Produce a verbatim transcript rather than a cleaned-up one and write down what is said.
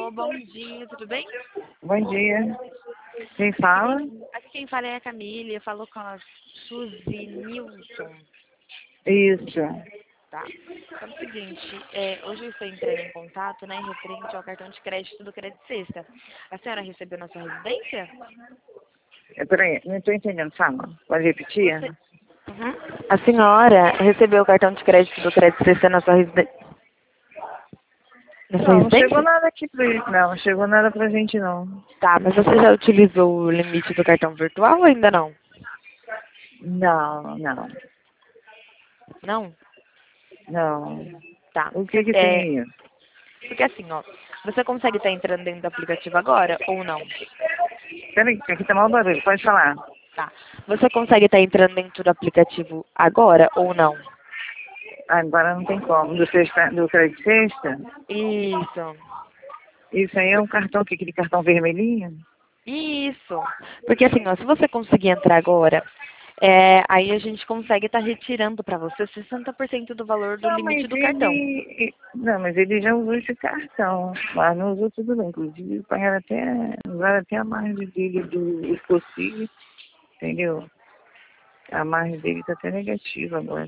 Alô, bom dia, tudo bem? Bom dia. Quem fala? Aqui quem fala é a Camille, eu falo com a Suzy Nilson, Isso. tá? Então é o seguinte, é, hoje eu estou entrando em contato, né, referente ao cartão de crédito do Crédito Sexta. A senhora recebeu na sua residência? É, peraí, não estou entendendo. Fala. Pode repetir? Você... Uhum. A senhora recebeu o cartão de crédito do Crédito Sexta na sua residência? Na sua Não, não chegou residência? nada aqui pra gente, não. Não chegou nada pra gente, não. Tá, mas você já utilizou o limite do cartão virtual ou ainda não? Não, não. Não? Não. Tá. O que que tem É, aí? porque assim, ó, você consegue estar entrando dentro do aplicativo agora ou não? Peraí, que aqui tá mal barulho. Pode falar. Tá. Você consegue estar entrando dentro do aplicativo agora ou não? Ah, agora não tem como. Do, sexta, do crédito sexta? Isso. Isso aí é um cartão, que aquele cartão vermelhinho? Isso. Porque assim, ó, se você conseguir entrar agora, é, aí a gente consegue estar retirando para você sessenta por cento do valor do Não, limite mas do cartão. ele... Não, mas ele já usou esse cartão. Mas não usou tudo bem. Inclusive, pagaram até... Usaram até a margem dele do escocido. Entendeu? A margem dele tá até negativa agora.